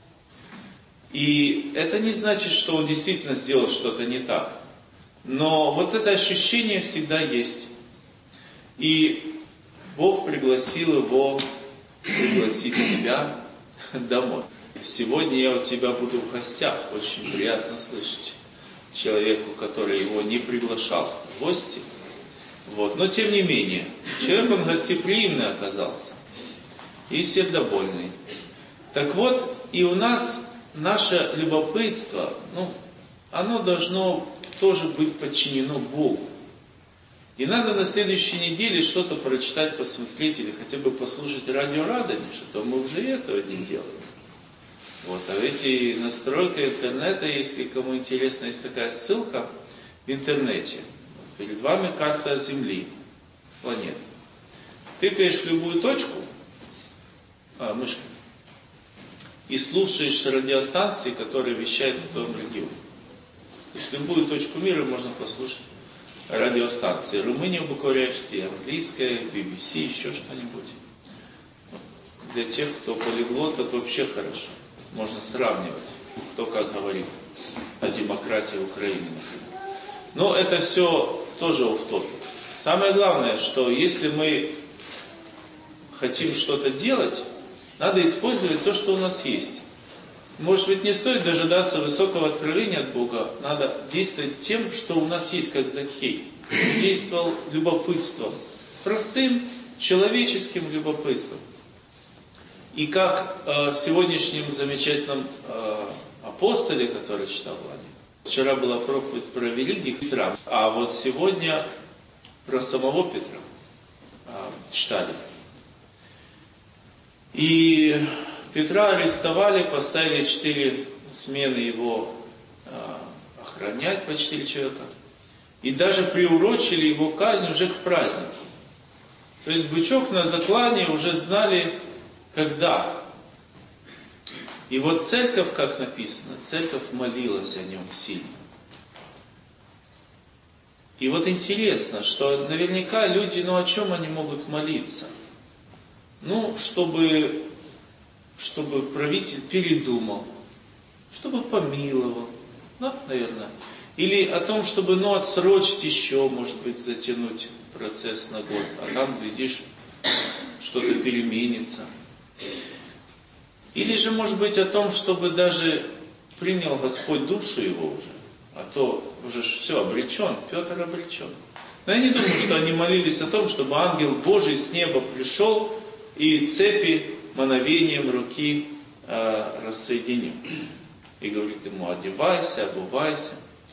И это не значит, что он действительно сделал что-то не так. Но вот это ощущение всегда есть. И Бог пригласил его пригласить себя домой. Сегодня я у тебя буду в гостях. Очень приятно слышать человеку, который его не приглашал в гости. Вот. Но тем не менее, человек он гостеприимный оказался. И сердобольный. Так вот, и у нас наше любопытство, ну, оно должно тоже быть подчинено Богу. И надо на следующей неделе что-то прочитать, посмотреть или хотя бы послушать радио Радонеж, а то мы уже этого не делаем. Вот, а эти настройка интернета, если кому интересно, есть такая ссылка в интернете. Перед вами карта Земли, планеты. Тыкаешь в любую точку, а, мышкой, и слушаешь радиостанции, которые вещают в том регионе. То есть любую точку мира можно послушать радиостанции. Румыния, Букурещи, английская, би би си, еще что-нибудь. Для тех, кто полиглот, это вообще хорошо. можно сравнивать, кто как говорит о демократии Украины, например. Но это все тоже офф-топик. Самое главное, что если мы хотим что-то делать, надо использовать то, что у нас есть. Может быть, не стоит дожидаться высокого откровения от Бога, надо действовать тем, что у нас есть, как Закхей. Он действовал любопытством, простым человеческим любопытством. И как э, в сегодняшнем замечательном э, апостоле, который читал Владимир, вчера была проповедь про великих Петра, а вот сегодня про самого Петра э, читали. И Петра арестовали, поставили четыре смены его э, охранять по четыре человека. И даже приурочили его казнь уже к празднику. То есть бычок на заклане уже знали, когда. И вот церковь, как написано, церковь молилась о нем сильно. И вот интересно, что наверняка люди, ну о чем они могут молиться? Ну, чтобы, чтобы правитель передумал, чтобы помиловал, да, наверное. Или о том, чтобы, ну, отсрочить еще, может быть, затянуть процесс на год. А там, глядишь, что-то переменится. Или же, может быть, о том, чтобы даже принял Господь душу его уже. А то уже все, обречен, Петр обречен. Но я не думаю, что они молились о том, чтобы ангел Божий с неба пришел и цепи мановением руки э, рассоединил. И говорит ему: одевайся, обувайся.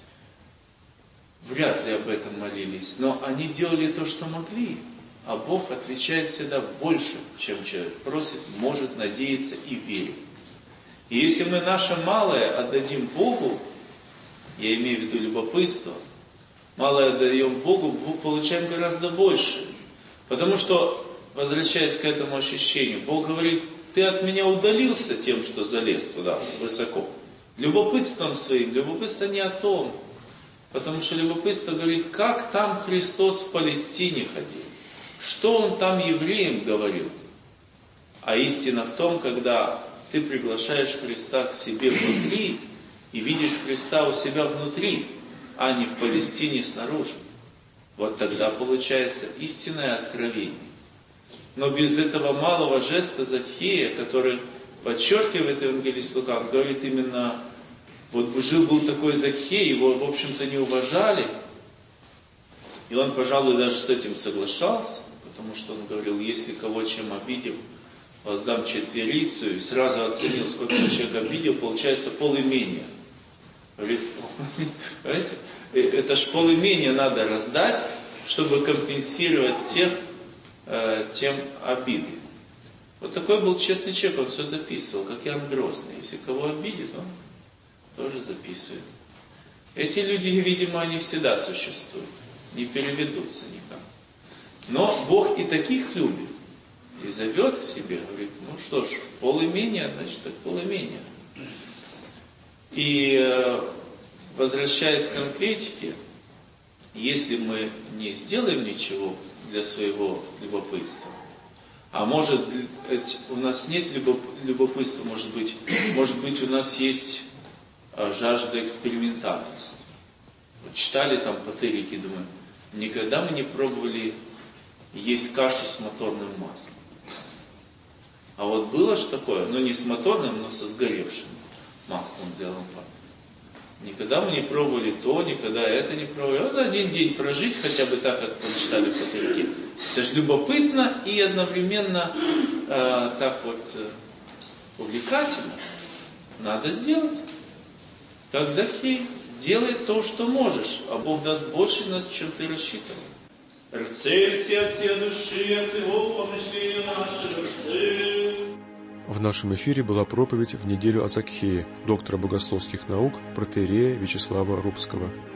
Вряд ли об этом молились, но они делали то, что могли. А Бог отвечает всегда больше, чем человек просит, может, надеяться и верит. И если мы наше малое отдадим Богу, я имею в виду любопытство, малое отдаем Богу, Бог получаем гораздо больше. Потому что, возвращаясь к этому ощущению, Бог говорит: ты от меня удалился тем, что залез туда высоко. Любопытством своим, любопытство не о том. Потому что любопытство говорит, как там Христос в Палестине ходил, что Он там евреям говорил. А истина в том, когда ты приглашаешь Христа к себе внутри и видишь Христа у себя внутри, а не в Палестине снаружи. Вот тогда получается истинное откровение. Но без этого малого жеста Закхея, который подчеркивает евангелист Лука, он говорит именно: вот жил-был такой Закхей, его, в общем-то, не уважали. И он, пожалуй, даже с этим соглашался, потому что он говорил: если кого чем обидел, воздам четверицу, и сразу оценил, сколько человек обидел, получается полимения. Говорит, понимаете, это ж полимения надо раздать, чтобы компенсировать тех, э, тем обиды. Вот такой был честный человек, он все записывал, как Иоанн Грозный. Если кого обидит, он тоже записывает. Эти люди, видимо, они всегда существуют, не переведутся никак. Но Бог и таких любит, и зовет к себе, говорит: ну что ж, полимения, значит, так полимения. И возвращаясь к конкретике, если мы не сделаем ничего для своего любопытства, а может у нас нет любопытства, может быть, может быть у нас есть жажда экспериментальности. Вот читали там патерики, думаю, никогда мы не пробовали есть кашу с моторным маслом. А вот было ж такое, ну не с моторным, но со сгоревшим маслом для лампад. Никогда мы не пробовали то, никогда это не пробовали. Вот один день прожить, хотя бы так, как прочитали в патерике. Это же любопытно и одновременно э, так вот э, увлекательно. Надо сделать. Как Закхей, делай то, что можешь, а Бог даст больше, чем ты рассчитывал. В нашем эфире была проповедь в неделю о Закхее доктора богословских наук протоиерея Вячеслава Рубского.